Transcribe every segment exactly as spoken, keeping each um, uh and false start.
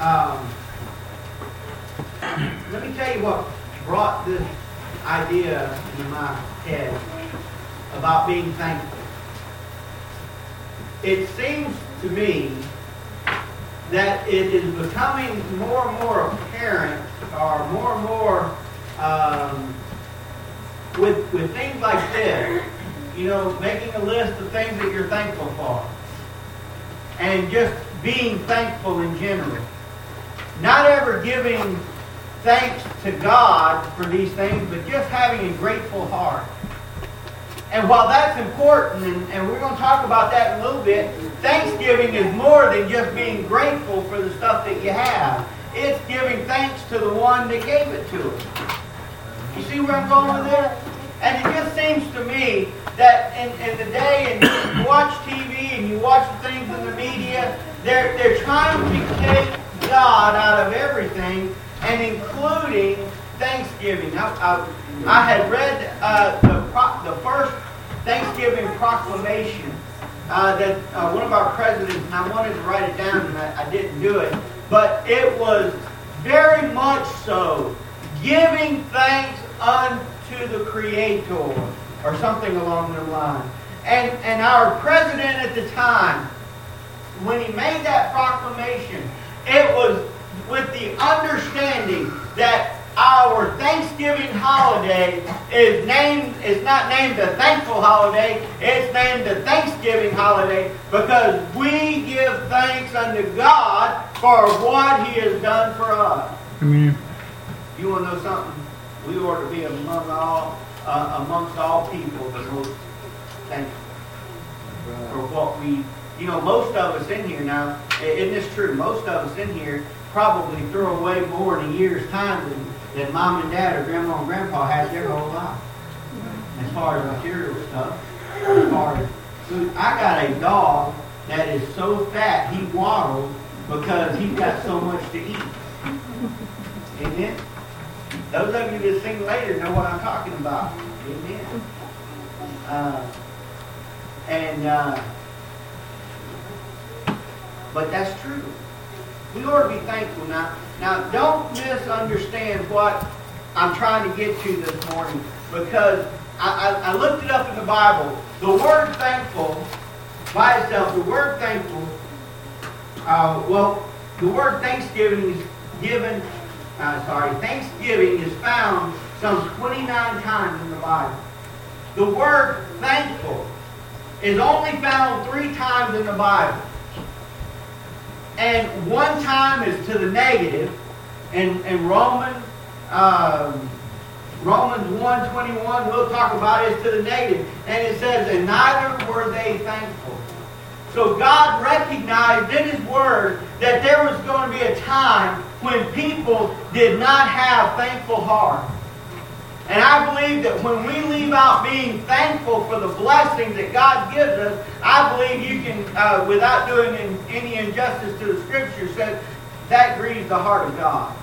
Um, let me tell you what brought this idea into my head about being thankful. It seems to me that it is becoming more and more apparent, or more and more um, with with things like this. You know, making a list of things that you're thankful for, and just being thankful in general. Not ever giving thanks to God for these things, but just having a grateful heart. And while that's important, and, and we're going to talk about that in a little bit, Thanksgiving is more than just being grateful for the stuff that you have. It's giving thanks to the one that gave it to us. You see where I'm going with this? And it just seems to me that in, in the day, and you watch T V and you watch things in the media, they're, they're trying to take God out of everything, and including Thanksgiving. I, I, I had read uh, the, pro, the first Thanksgiving proclamation uh, that uh, one of our presidents, and I wanted to write it down, and I, I didn't do it, but it was very much so giving thanks unto the Creator, or something along the line. And, and our president at the time, when he made that proclamation, it was with the understanding that our Thanksgiving holiday is named is not named a thankful holiday, it's named a Thanksgiving holiday, because we give thanks unto God for what He has done for us. Amen. You want to know something? We ought to be among all uh, amongst all people the most thankful for what we. You know, most of us in here now, isn't this true? Most of us in here probably throw away more in a year's time than, than mom and dad or grandma and grandpa had their whole life. As far as material stuff, as far as food. I got a dog that is so fat he waddles because he's got so much to eat. Amen? Those of you that sing later know what I'm talking about. Amen. Uh, and, uh, but that's true. We ought to be thankful now. Now, don't misunderstand what I'm trying to get to this morning, because I, I, I looked it up in the Bible. The word thankful, by itself, the word thankful, uh, well, the word Thanksgiving is given, uh, sorry, Thanksgiving is found some twenty-nine times in the Bible. The word thankful is only found three times in the Bible. And one time is to the negative, and, and Romans, um, Romans one twenty-one, we'll talk about it, is to the negative. And it says, and neither were they thankful. So God recognized in His Word that there was going to be a time when people did not have thankful hearts. And I believe that when we leave out being thankful for the blessings that God gives us, I believe you can, uh, without doing in, any injustice to the Scripture, says that grieves the heart of God.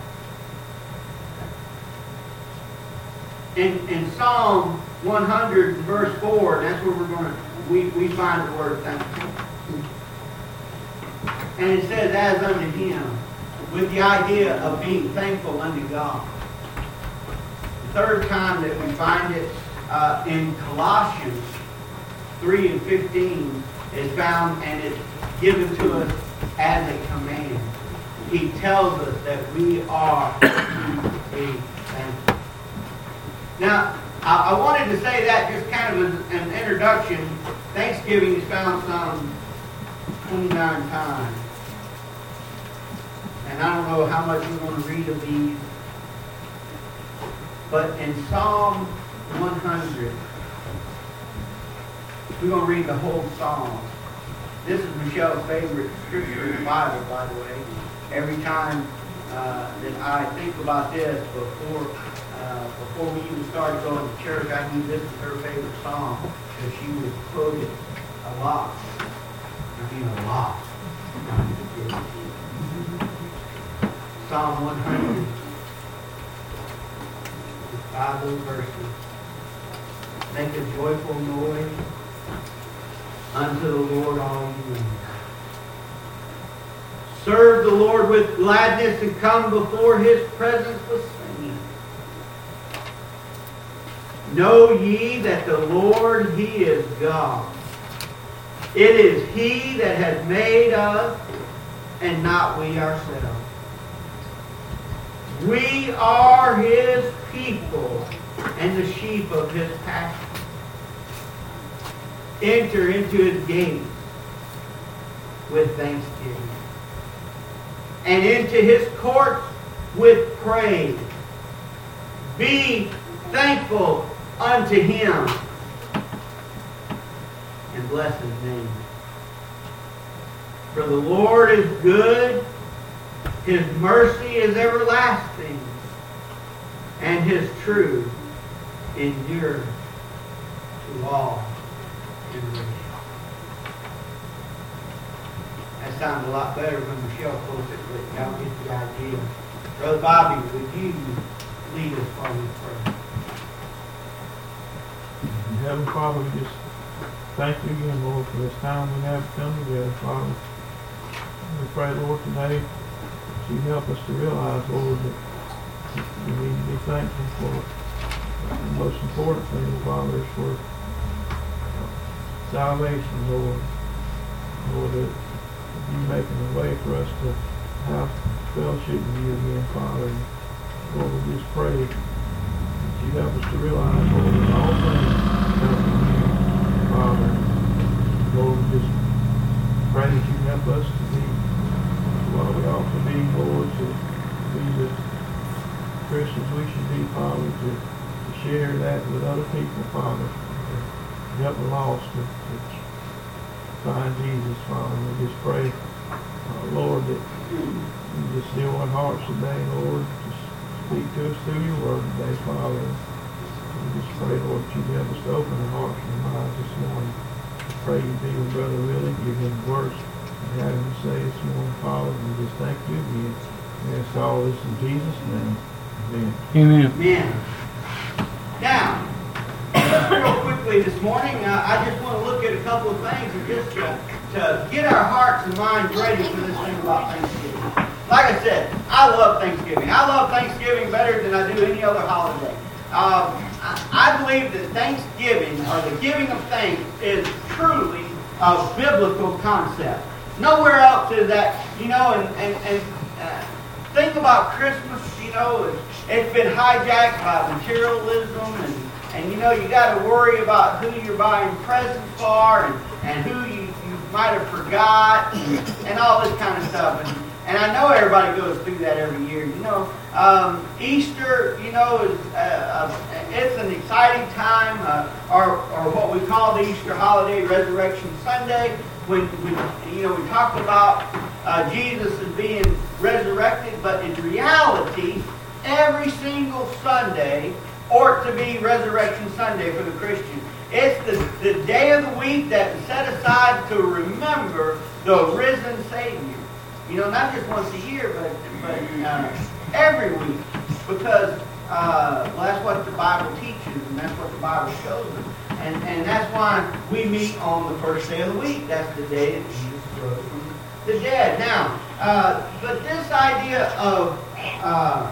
In, in Psalm one hundred, verse four, that's where we're going to, we, we find the word thankful. And it says, as unto Him, with the idea of being thankful unto God. Third time that we find it uh, in Colossians three and fifteen is found, and it's given to us as a command. He tells us that we are to be thankful. Now, I, I wanted to say that just kind of as an introduction. Thanksgiving is found some twenty-nine times. And I don't know how much we want to read of these. But in Psalm one hundred, we're going to read the whole psalm. This is Michelle's favorite scripture in the Bible, by the way. Every time uh, that I think about this before uh, before we even started going to church, I knew this was her favorite psalm, because she would quote it a lot. I mean a lot. Psalm one hundred. Five little verses. Make a joyful noise unto the Lord, all you lands. serve the Lord with gladness and come before His presence with singing. Know ye that the Lord, He is God. It is He that has made us, and not we ourselves. We are His people, and the sheep of His pasture. Enter into His gates with thanksgiving, and into His courts with praise. Be thankful unto Him, and bless His name. For the Lord is good, His mercy is everlasting, and His truth endures to all generations. That sounds a lot better when Michelle pulls it, but y'all get the idea. Brother Bobby, would you lead us while we pray? Heavenly Father, we just thank you again, Lord, for this time we have come together, Father. We pray, Lord, today that you help us to realize, Lord, that we need to be thankful for the most important thing, Father, is for salvation, Lord. Lord, that you making a way for us to have fellowship with you again, Father. And Lord, we just pray that you help us to realize, Lord, that all things come from you, Father. Lord, we just pray that you help us to be what we ought to be, Lord, to be the Christians we should be, Father, to, to share that with other people, Father, to help the lost to, to find Jesus, Father. We just pray, uh, Lord, that you just still our hearts today, Lord. Just speak to us through your word today, Father. We just pray, Lord, that you help us to open our hearts and minds this morning. I pray you be with Brother Willie, give him words you have him to say this morning, Father. We just thank you again. We ask all this in Jesus' name. Amen. Amen. Amen. Now, real quickly this morning, uh, I just want to look at a couple of things and just to, to get our hearts and minds ready for this thing about Thanksgiving. Like I said, I love Thanksgiving. I love Thanksgiving better than I do any other holiday. Um, I, I believe that Thanksgiving, or the giving of thanks, is truly a biblical concept. Nowhere else is that, you know, and, and, and uh, think about Christmas, you know, it's, it's been hijacked by materialism, and, and you know, you got to worry about who you're buying presents for, and, and who you, you might have forgot, and, and all this kind of stuff. And, and I know everybody goes through that every year, you know. Um, Easter, you know, is uh, uh, it's an exciting time, uh, or, or what we call the Easter holiday, Resurrection Sunday. When, when you know, we talk about uh, Jesus as being resurrected, but in reality, every single Sunday ought to be Resurrection Sunday for the Christian. It's the, the day of the week that is set aside to remember the risen Savior. You know, not just once a year, but, but uh, every week. Because, uh, well, that's what the Bible teaches, and that's what the Bible shows us. And, and that's why we meet on the first day of the week. That's the day that Jesus rose from the dead. Now, uh, but this idea of, uh,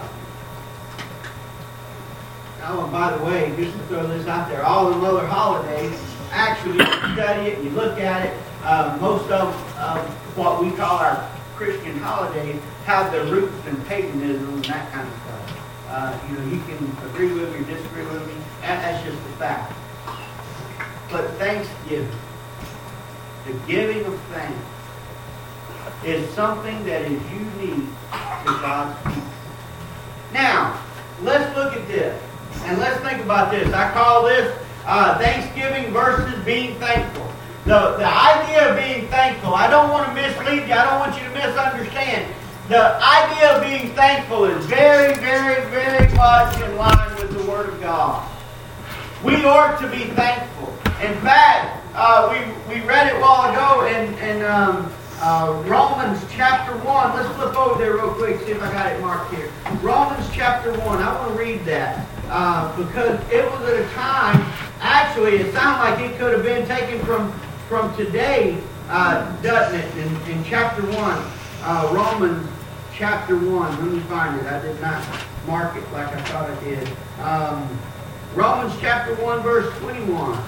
oh, and by the way, just to throw this out there, all the other holidays, actually, you study it, you look at it, uh, most of uh, what we call our Christian holidays have their roots in paganism and that kind of stuff. Uh, you know, you can agree with me or disagree with me. That, that's just a fact. But Thanksgiving, the giving of thanks, is something that is unique to God's people. Now, let's look at this, and let's think about this. I call this uh, Thanksgiving versus being thankful. The, the idea of being thankful, I don't want to mislead you. I don't want you to misunderstand. The idea of being thankful is very, very, very much in line with the Word of God. We ought to be thankful. In fact, uh, we, we read it a while ago in, in um, uh, Romans chapter one. Let's flip over there real quick, see if I got it marked here. Romans chapter one. I want to read that uh, because it was at a time, actually, it sounded like it could have been taken from, from today, uh, doesn't it, in, in chapter one. uh, Romans chapter one. Let me find it. I did not mark it like I thought I did. Um, Romans chapter one, verse twenty-one.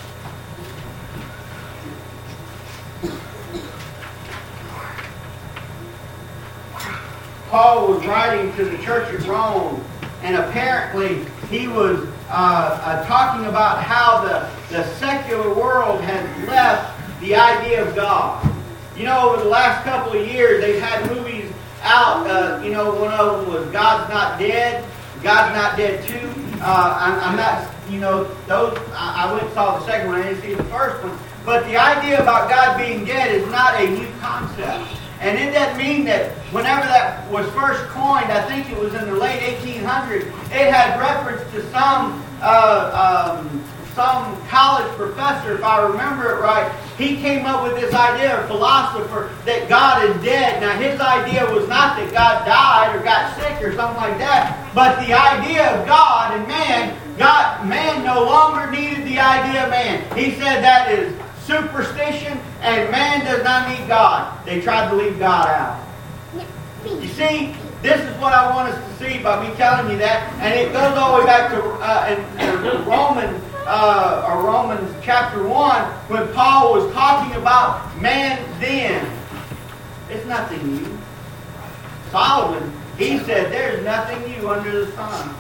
Paul was writing to the church at Rome, and apparently he was uh, uh, talking about how the, the secular world has left the idea of God. You know, over the last couple of years, they've had movies out. Uh, you know, one of them was God's Not Dead, God's Not Dead two. Uh, I'm, I'm not, you know, those. I, I went and saw the second one. I didn't see the first one. But the idea about God being dead is not a new concept. And it doesn't mean that whenever that was first coined, I think it was in the late eighteen hundreds, it had reference to some uh, um, some college professor, if I remember it right. He came up with this idea, a philosopher, that God is dead. Now, his idea was not that God died or got sick or something like that, but the idea of God and man, God, man no longer needed the idea of man. He said that is superstition, and man does not need God. They tried to leave God out. You see, this is what I want us to see by me telling you that, and it goes all the way back to uh, in, in Romans, uh, or Romans chapter one, when Paul was talking about man then. It's nothing new. Solomon, he said, there's nothing new under the sun.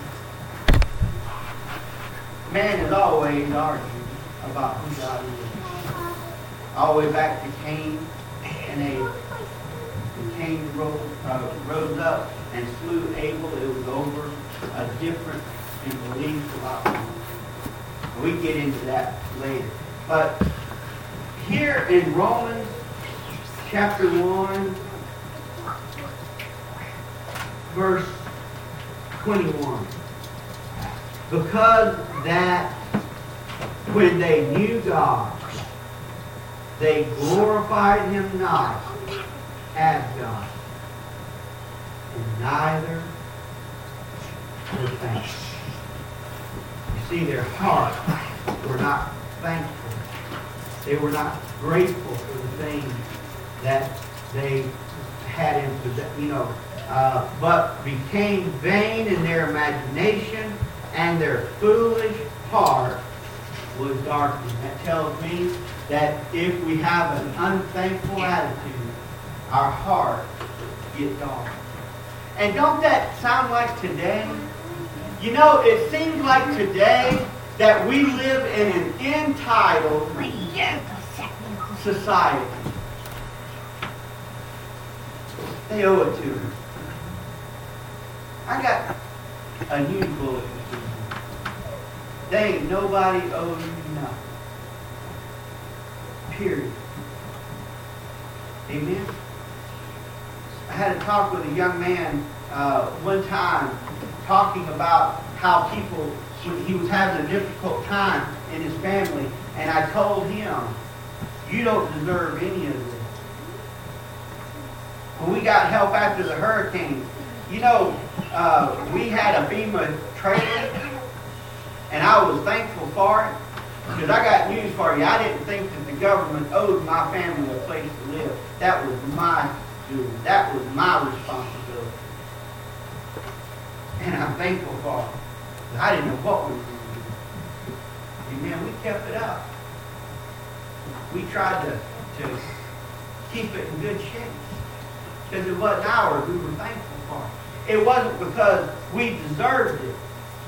Man has always argued about who God is. All the way back to Cain, and they, and Cain rose, uh, rose up and slew Abel. It was over a difference in belief about him. We get into that later. But here in Romans chapter one, verse twenty-one, because that when they knew God, they glorified him not as God, and neither were thankful. You see, their hearts were not thankful. They were not grateful for the things that they had in possession, you know, uh, but became vain in their imagination, and their foolish heart was darkened. That tells me that if we have an unthankful attitude, our heart get dark. And don't that sound like today? You know, it seems like today that we live in an entitled society. They owe it to them. I got a news bulletin. They ain't nobody owe you nothing. Period. Amen? I had a talk with a young man uh, one time talking about how people, he was having a difficult time in his family, and I told him, you don't deserve any of this. When we got help after the hurricane, you know, uh, we had a FEMA trailer, and I was thankful for it, because I got news for you. I didn't think that the government owed my family a place to live. That was my doing. That was my responsibility. And I'm thankful for it. I didn't know what we were going to do. Amen. We kept it up. We tried to, to keep it in good shape. Because it wasn't ours. We were thankful for it. It wasn't because we deserved it.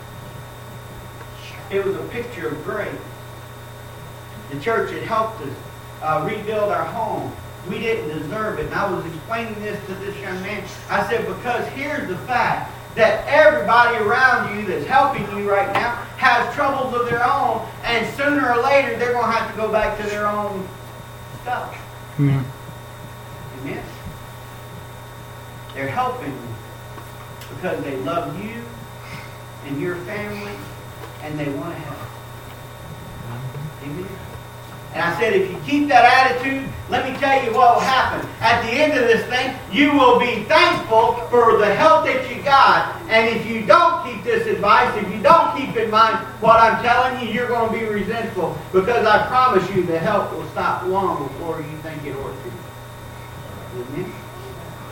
It was a picture of grace. The church had helped us uh, rebuild our home. We didn't deserve it. And I was explaining this to this young man. I said, because here's the fact that everybody around you that's helping you right now has troubles of their own, and sooner or later they're going to have to go back to their own stuff. Mm. Amen? They're helping you because they love you and your family, and they want to help. Amen? And I said, if you keep that attitude, let me tell you what will happen. At the end of this thing, you will be thankful for the help that you got. And if you don't keep this advice, if you don't keep in mind what I'm telling you, you're going to be resentful. Because I promise you, the help will stop long before you think it ought to. Amen?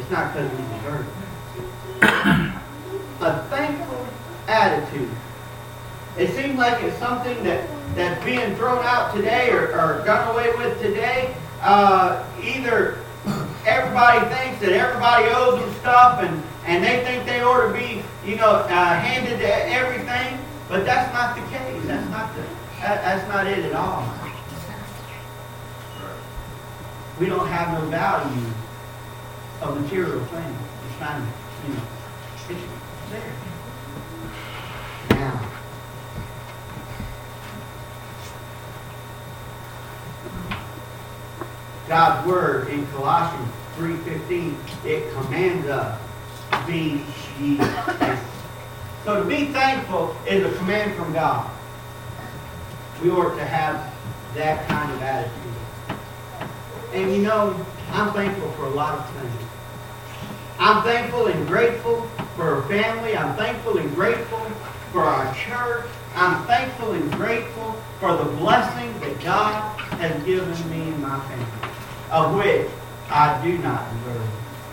It's not because we deserve it. A thankful attitude. It seems like it's something that, that's being thrown out today or, or done away with today. Uh, either everybody thinks that everybody owes them stuff and, and they think they ought to be, you know, uh, handed everything. But that's not the case. That's not the, that, that's not it at all. We don't have no value of material things. It's not, you know, it's there. Now, God's Word in Colossians three fifteen, it commands us to be ye thankful. So to be thankful is a command from God. We ought to have that kind of attitude. And you know, I'm thankful for a lot of things. I'm thankful and grateful for our family. I'm thankful and grateful for our church. I'm thankful and grateful for the blessings that God has given me and my family, of which I do not deserve.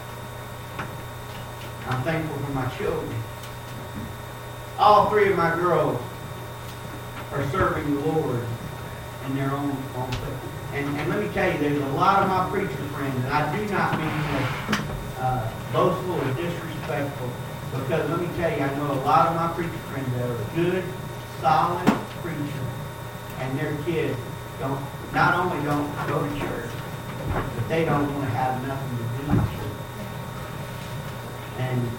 I'm thankful for my children. All three of my girls are serving the Lord in their own, own place. And, and let me tell you, there's a lot of my preacher friends, and I do not mean that uh, boastful or disrespectful, because let me tell you, I know a lot of my preacher friends that are good, solid preachers, and their kids don't, not only don't go to church, but they don't want to have nothing to do with church. And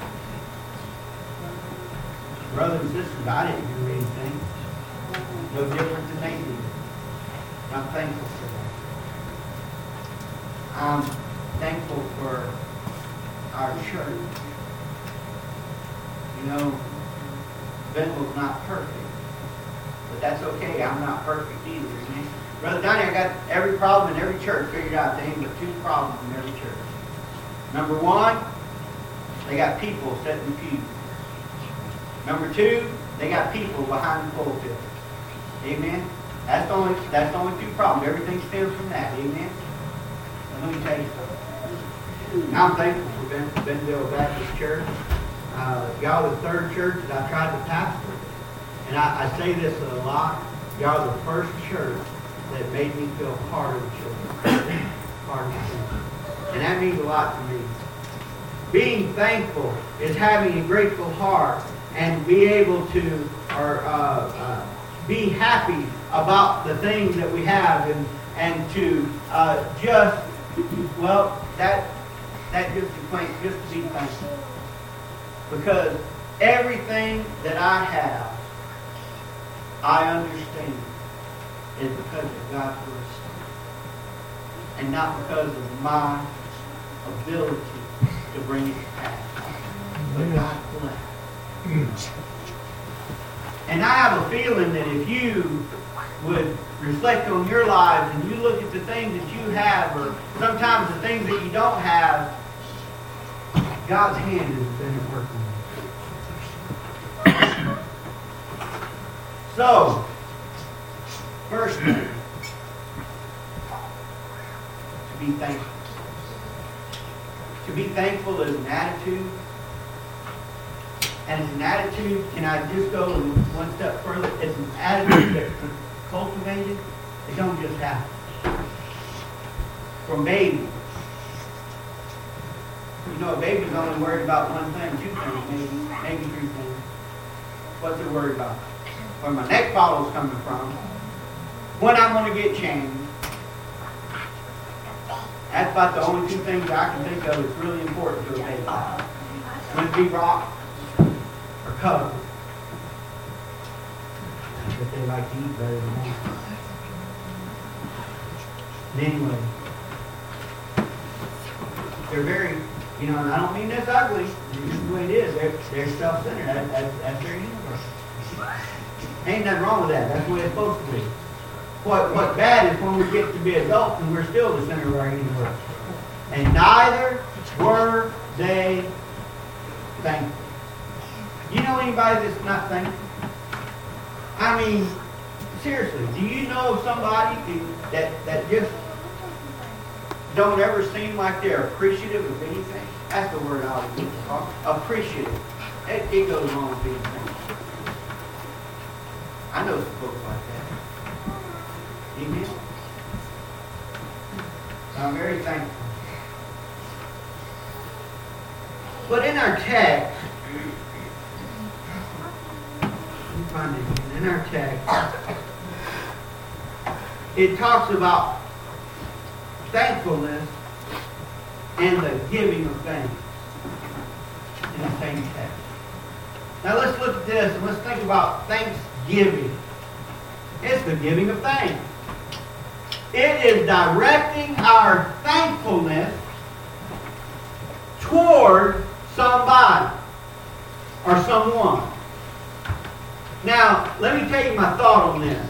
brothers and sisters, I didn't do anything no different than they did. I'm thankful for that. I'm thankful for our church. You know, Benville's not perfect, but that's okay. I'm not perfect either. Amen. Brother Donnie, I got every problem in every church figured out. There ain't but two problems in every church. Number one, they got people sitting in pews. Number two, they got people behind the pulpit. Amen. That's the only that's the only two problems. Everything stems from that. Amen. And let me tell you something. I'm thankful for Ben, Benville Baptist Church. Uh, y'all are the third church that I tried to pastor. And I, I say this a lot. Y'all are the first church that made me feel part of the church. Part of the church. And that means a lot to me. Being thankful is having a grateful heart and be able to or uh, uh, be happy about the things that we have and and to uh, just well that that just equates just to be thankful, because everything that I have, I understand, is because of God's grace and not because of my ability to bring it to pass. But God bless. And I have a feeling that if you would reflect on your lives and you look at the things that you have, or sometimes the things that you don't have, God's hand has been at work in you. So, first thing, to be thankful. To be thankful is an attitude. And it's an attitude, can I just go one step further? It's an attitude that's cultivated. It don't just happen. From babies. You know, a baby's only worried about one thing, two things, maybe, maybe three things. What's it worried about? Where my neck bottle's coming from. When I'm going to get changed. That's about the only two things I can think of that's really important to a baby. When it be rocked or covered. But they like to eat better than that. But anyway, they're very, you know, and I don't mean this ugly. This is the way it is. They're, they're self-centered. That, that, that's their universe. Ain't nothing wrong with that. That's the way it's supposed to be. What, what's bad is when we get to be adults and we're still the center of our universe. And neither were they thankful. Do you know anybody that's not thankful? I mean, seriously, do you know somebody that, that just don't ever seem like they're appreciative of anything? That's the word I would use. Appreciative. It, it goes on with being thankful. I know some folks like that. Amen. I'm very thankful. But in our text, let me find it again. In our text, it talks about thankfulness and the giving of thanks in the same text. Now let's look at this and let's think about thanksgiving. It's the giving of thanks. It is directing our thankfulness toward somebody or someone. Now, let me tell you my thought on this.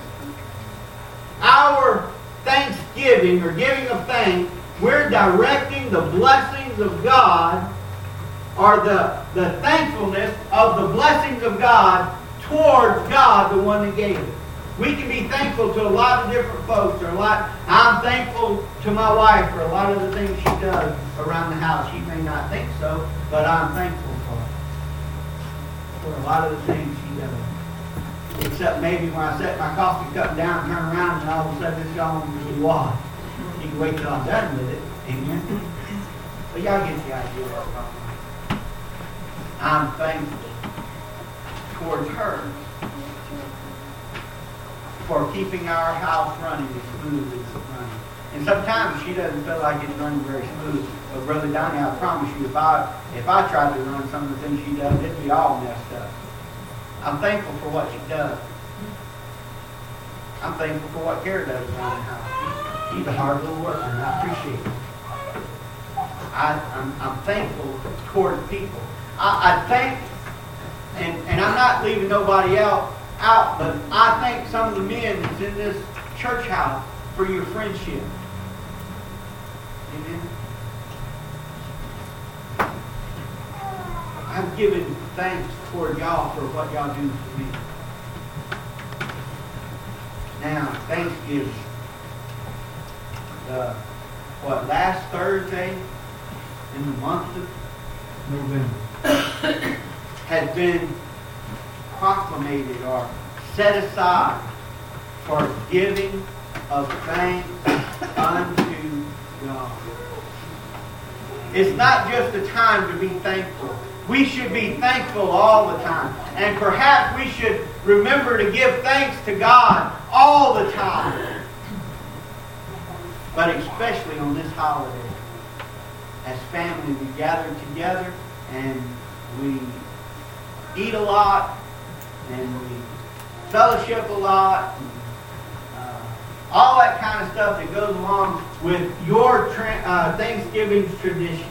Our thanksgiving or giving of thanks, we're directing the blessings of God or the, the thankfulness of the blessings of God towards God, the one that gave it. We can be thankful to a lot of different folks. Or a lot. I'm thankful to my wife for a lot of the things she does around the house. She may not think so, but I'm thankful for her. For a lot of the things she does. Except maybe when I set my coffee cup down and turn around and all of a sudden it's gone to the water. You can wait till I'm done with it. Amen. But y'all get the idea of what I'm talking about. I'm thankful towards her for keeping our house running as smooth as it's running. And sometimes she doesn't feel like it's running very smooth. But Brother Donnie, I promise you, if I if I tried to run some of the things she does, it'd be all messed up. I'm thankful for what she does. I'm thankful for what Kara does around the house. She's a hard little worker, and I appreciate it. I, I'm, I'm thankful toward people. I, I thank, and, and I'm not leaving nobody else out, but I thank some of the men that's in this church house for your friendship. Amen. I've given thanks toward y'all for what y'all do for me. Now, Thanksgiving. The, what, last Thursday in the month of November has been proclamated or set aside for giving of thanks unto God. It's not just a time to be thankful. We should be thankful all the time. And perhaps we should remember to give thanks to God all the time. But especially on this holiday. As family, we gather together and we eat a lot and we fellowship a lot. And, uh, all that kind of stuff that goes along with your tra- uh, Thanksgiving tradition.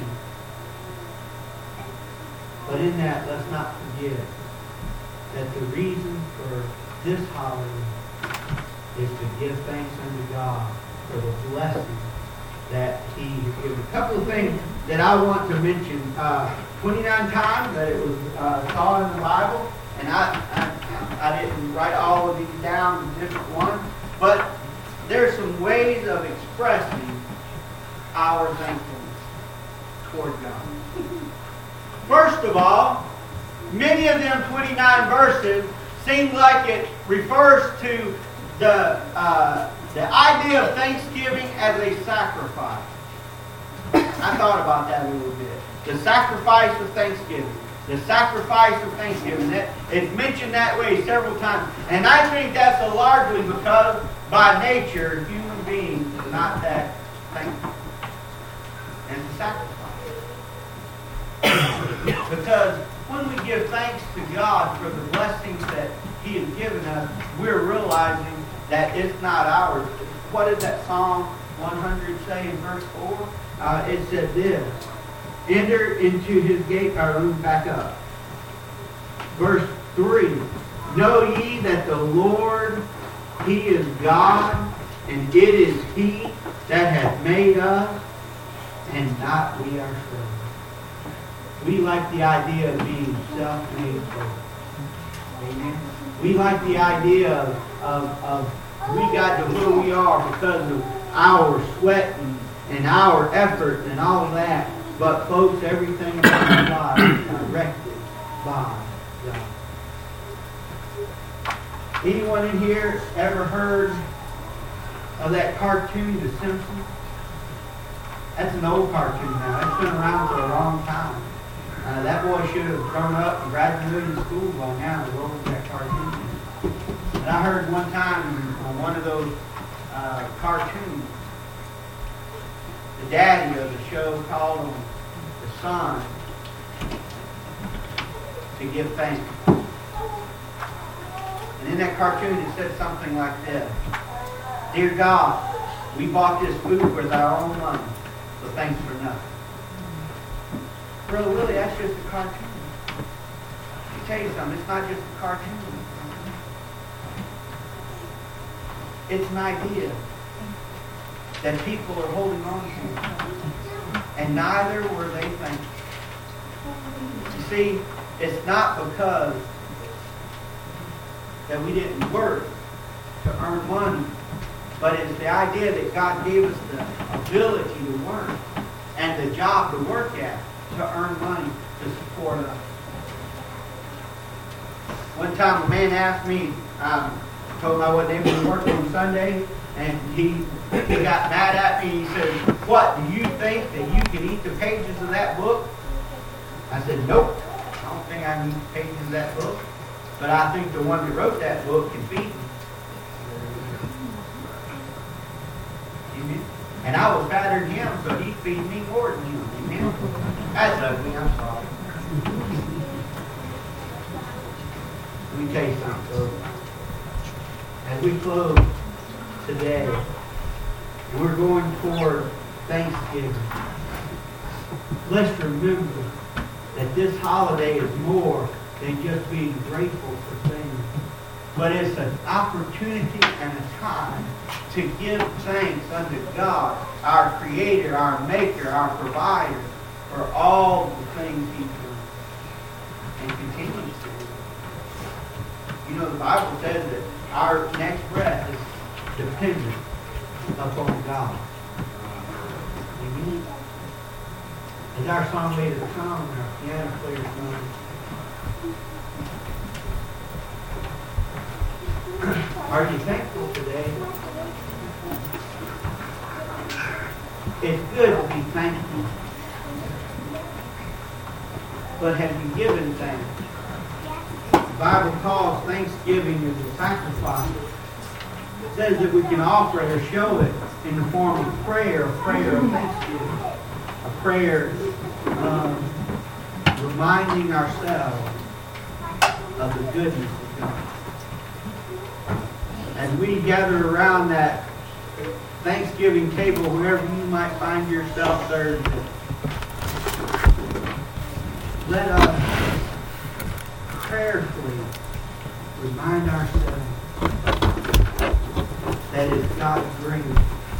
But in that, let's not forget that the reason for this holiday is to give thanks unto God for the blessings that He has given. A couple of things that I want to mention. Uh, twenty-nine times that it was uh, taught in the Bible, and I, I I didn't write all of these down, the different ones, but there's some ways of expressing our thankfulness toward God. First of all, many of them twenty-nine verses seem like it refers to the uh, the idea of Thanksgiving as a sacrifice. I thought about that a little bit. The sacrifice of Thanksgiving. The sacrifice of Thanksgiving. That, it's mentioned that way several times. And I think that's largely because by nature, human beings are not that thankful. And it's a sacrifice. Because when we give thanks to God for the blessings that He has given us, we're realizing that it's not ours. What did that Psalm one hundred say in verse four? Uh, it said this. Enter into His gate. Or let me back up. Verse three. Know ye that the Lord, He is God, and it is He that hath made us, and not we ourselves. We like the idea of being self-made folks. Amen. We like the idea of, of, of we got to where we are because of our sweat and, and our effort and all of that. But folks, everything about our lives is directed by God. Anyone in here ever heard of that cartoon, The Simpsons? That's an old cartoon now. It's been around for a long time. Uh, that boy should have grown up and graduated school by now to roll with that cartoon. And I heard one time on one of those uh, cartoons, the daddy of the show called on the son to give thanks. And in that cartoon it said something like this: "Dear God, we bought this food with our own money, so thanks for nothing." Brother Willie, that's just a cartoon. Let me tell you something, it's not just a cartoon. It's an idea that people are holding on to. And neither were they thankful. You see, it's not because that we didn't work to earn money, but it's the idea that God gave us the ability to work and the job to work at to earn money to support us. One time a man asked me, um, told him I wasn't able to work on Sunday, and he, he got mad at me. He said, "What, do you think that you can eat the pages of that book?" I said, "Nope, I don't think I can eat the pages of that book. But I think the one that wrote that book can feed me." Amen. And I was fatter than him, so he'd feed me more than him. Amen. That's ugly, I'm sorry. Let me tell you something, folks. As we close today, we're going toward Thanksgiving. Let's remember that this holiday is more than just being grateful for things, but it's an opportunity and a time to give thanks unto God, our Creator, our Maker, our Provider, for all the things He's done and continues to do. You know, the Bible says that our next breath is dependent upon God. Amen. As our songwriters come and our piano players come, are you thankful today? It's good to be thankful. But have you given thanks? The Bible calls thanksgiving as a sacrifice. It says that we can offer it or show it in the form of prayer, a prayer of thanksgiving, a prayer um, reminding ourselves of the goodness of God. As we gather around that Thanksgiving table, wherever you might find yourself Thursday, let us prayerfully remind ourselves that it's God's grace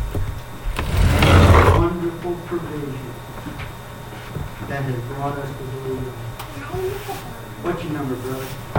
and wonderful provision that has brought us to believe. What's your number, brother?